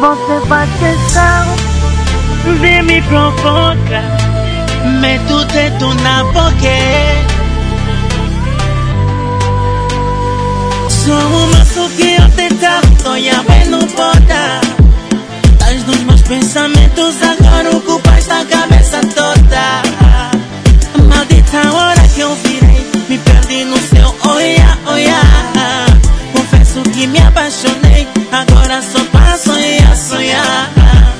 Você faz questão de me provocar, mete o dedo na boca. Sou uma maço que eu tentar, tô e a bem não pode. Estás nos meus pensamentos, agora ocupas a cabeça toda. Maldita hora que eu virei, me perdi no seu olhar, olhar. Confesso que me apaixonei, agora só passo a sonhar.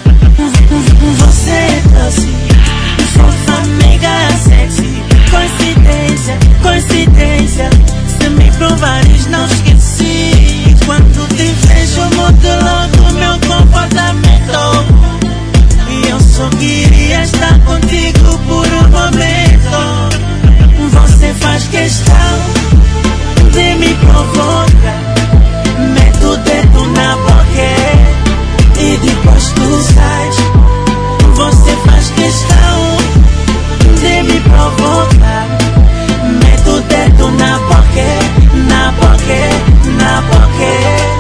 Você é doce, fofa, amiga, sexy. Coincidência, coincidência. Se me provares, não esqueci. Quando te vejo, mudo logo meu comportamento. E eu só queria estar contigo por um momento. Você faz questão de me provocar, mete o dedo na boca e depois tu sais. Você faz questão de me provocar, mete o dedo na boca, na boca, na boca.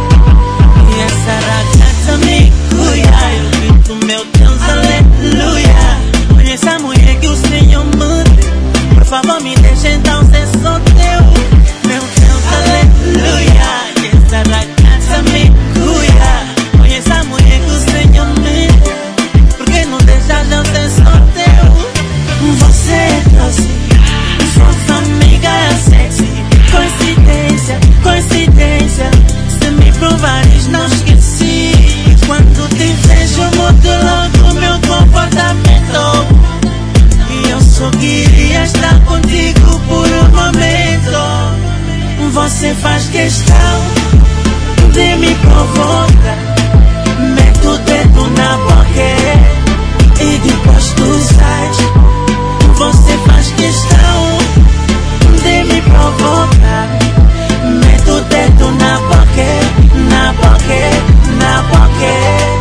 E essa ragazza me cuida, eu grito meu Deus, aleluia. Conheça a mulher que o Senhor manda, por favor me deixe então ser só teu. Meu Deus, aleluia. E essa ragazza me cuida, conheça a mulher que o Senhor manda, porque não deixa eu ser só teu. Você é doce, fofa, amiga, sexy. Coincidência, coincidência. Se me provares, não esqueci. Quando te vejo, mudo logo meu comportamento. E eu só queria estar contigo por um momento. Você faz questão de me provocar, mete o dedo na boca e depois tu sais. Você faz questão de me provocar, mete o dedo na boca, na boca, na boca.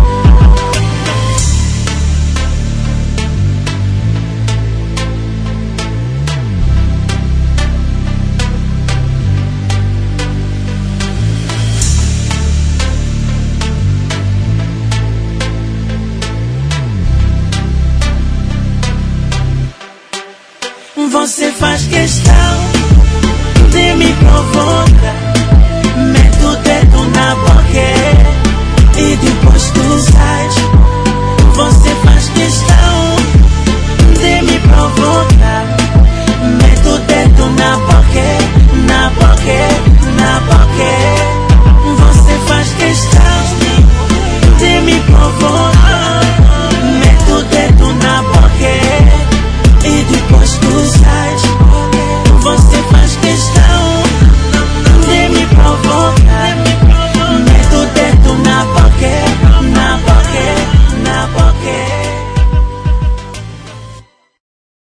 Você faz questão de me provocar, mete o dedo na boca e depois tu sais. Você faz questão